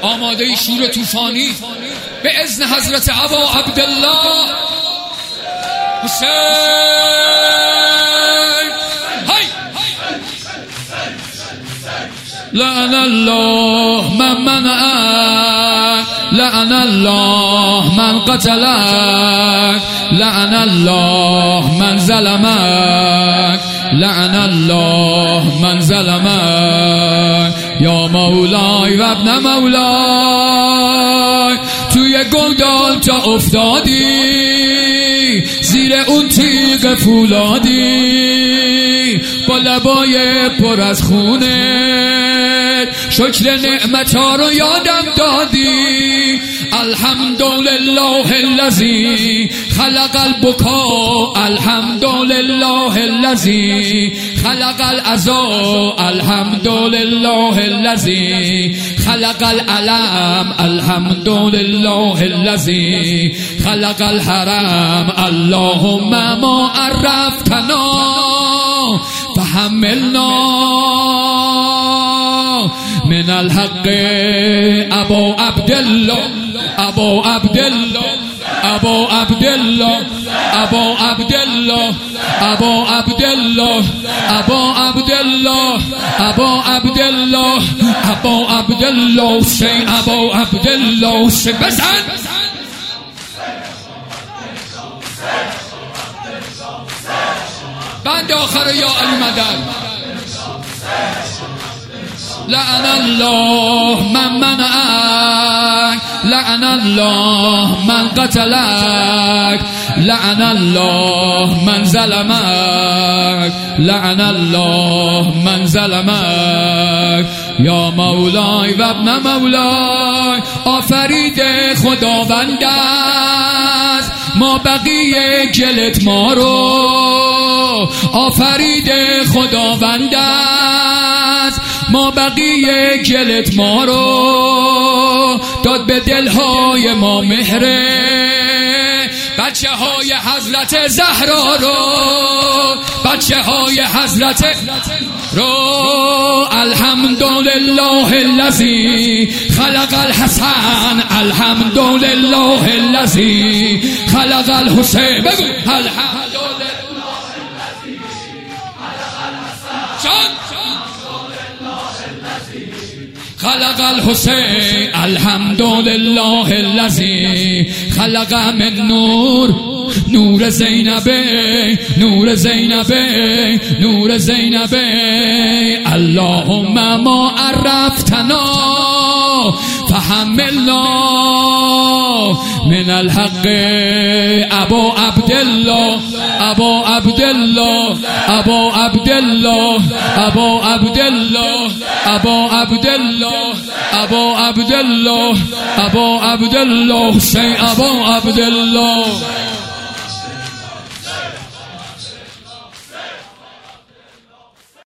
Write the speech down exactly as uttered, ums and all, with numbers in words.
آماده شور طوفانی به اذن حضرت ابا عبدالله حسین. هی لعن الله من منعك، لعن الله من قتلك، لعن الله من ظلمك، لعن الله من ظلمك. یا مولای و ابن مولای، توی گودال تا افتادی، زیر اون تیغ فولادی، با لبای پر از خونه شکر نعمتها رو یادم دادی. الحمدلله الذی خلق البکا، الحمدلله الذی خلق العزا، الحمدلله الذی خلق العلم، الحمدلله الذی خلق الحرم. اللهم ما عرفتنا فحملنا من الحق. ابو عبدالله، ابو عبدالله، ابو عبدالله، ابو عبدالله، ابو عبدالله، ابو عبدالله، ابو عبدالله، ابو عبدالله حسین، ابو عبدالله حسین. بزن بند آخر یا علی مدد. لعن الله من منعك، لعن الله من قتلك، لعن الله من ظلمك، لعن الله من ظلمك. یا مولای و ابن مولای، آفرید خداوند است ما بقیه گلت ما رو، آفرید خداوند است ما بقیه گلت ما رو، داد به دلهای ما مهره بچه های حضرت زهرا رو، بچه های حضرت رو. الحمدلله الذی خلق الحسن، الحمدلله الذی خلق الحسین. بگو الحمدلله الذی خلق الحسن خلق الحسین، الحمدلله الذی خلق من نور، نور زینب، نور زینب، نور زینب. اللهم ما عرفتنا فحملنا من الحق. ابو عبدالله، ابو عبدالله، ابو عبدالله، ابو عبدالله، ابو عبدالله، ابو عبدالله، ابو عبدالله حسین، ابو عبدالله.